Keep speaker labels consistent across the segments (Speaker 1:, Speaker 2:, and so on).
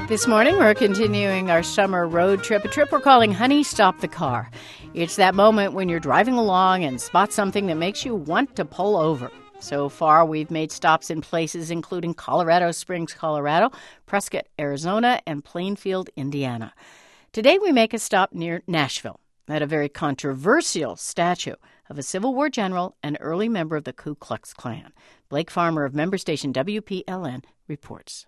Speaker 1: This morning, we're continuing our summer road trip, a trip we're calling Honey, Stop the Car. It's that moment when you're driving along and spot something that makes you want to pull over. So far, we've made stops in places including Colorado Springs, Colorado, Prescott, Arizona, and Plainfield, Indiana. Today, we make a stop near Nashville at a very controversial statue of a Civil War general and early member of the Ku Klux Klan. Blake Farmer of member station WPLN reports.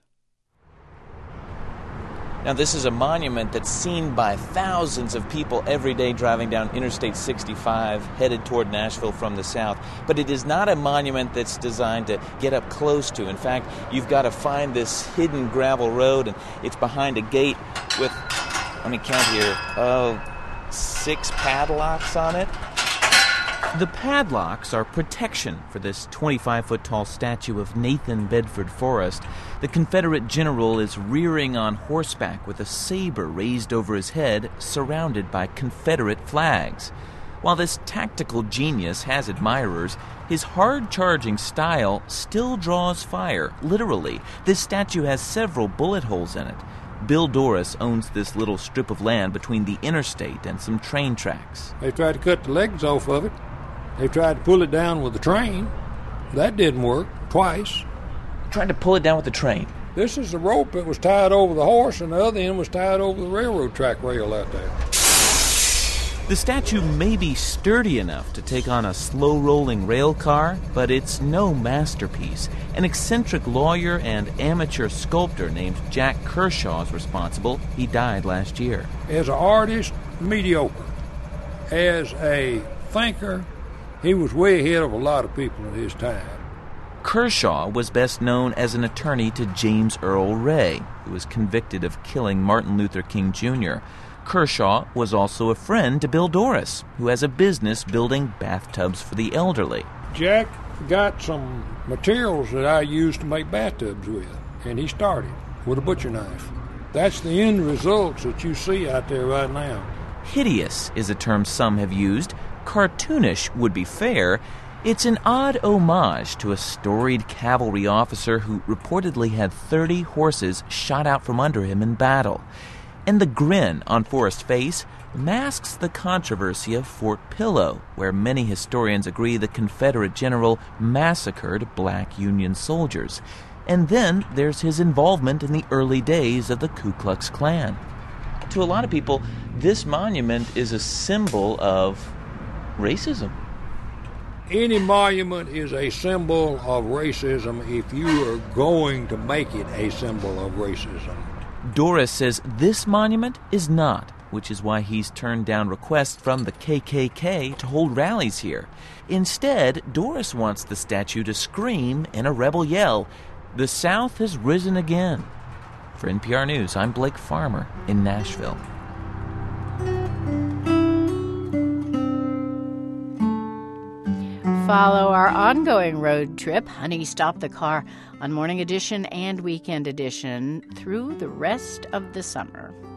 Speaker 2: Now, this is a monument that's seen by thousands of people every day driving down Interstate 65, headed toward Nashville from the south. But it is not a monument that's designed to get up close to. In fact, you've got to find this hidden gravel road, and it's behind a gate with, let me count here, 6 padlocks on it. The padlocks are protection for this 25-foot-tall statue of Nathan Bedford Forrest. The Confederate general is rearing on horseback with a saber raised over his head, surrounded by Confederate flags. While this tactical genius has admirers, his hard-charging style still draws fire, literally. This statue has several bullet holes in it. Bill Dorris owns this little strip of land between the interstate and some train tracks.
Speaker 3: They tried to cut the legs off of it. They tried to pull it down with the train. That didn't work, twice.
Speaker 2: Trying to pull it down with the train?
Speaker 3: This is the rope that was tied over the horse, and the other end was tied over the railroad track rail out there.
Speaker 2: The statue may be sturdy enough to take on a slow-rolling rail car, but it's no masterpiece. An eccentric lawyer and amateur sculptor named Jack Kershaw is responsible. He died last year.
Speaker 3: As an artist, mediocre. As a thinker, he was way ahead of a lot of people in his time.
Speaker 2: Kershaw was best known as an attorney to James Earl Ray, who was convicted of killing Martin Luther King Jr. Kershaw was also a friend to Bill Dorris, who has a business building bathtubs for the elderly.
Speaker 3: Jack got some materials that I used to make bathtubs with, and he started with a butcher knife. That's the end results that you see out there right now.
Speaker 2: Hideous is a term some have used. Cartoonish would be fair. It's an odd homage to a storied cavalry officer who reportedly had 30 horses shot out from under him in battle. And the grin on Forrest's face masks the controversy of Fort Pillow, where many historians agree the Confederate general massacred black Union soldiers. And then there's his involvement in the early days of the Ku Klux Klan. To a lot of people, this monument is a symbol of racism.
Speaker 3: Any monument is a symbol of racism if you are going to make it a symbol of racism.
Speaker 2: Dorris says this monument is not, which is why he's turned down requests from the KKK to hold rallies here. Instead, Dorris wants the statue to scream in a rebel yell, "The South has risen again." For NPR News, I'm Blake Farmer in Nashville.
Speaker 1: Follow our ongoing road trip, Honey, Stop the Car, on Morning Edition and Weekend Edition through the rest of the summer.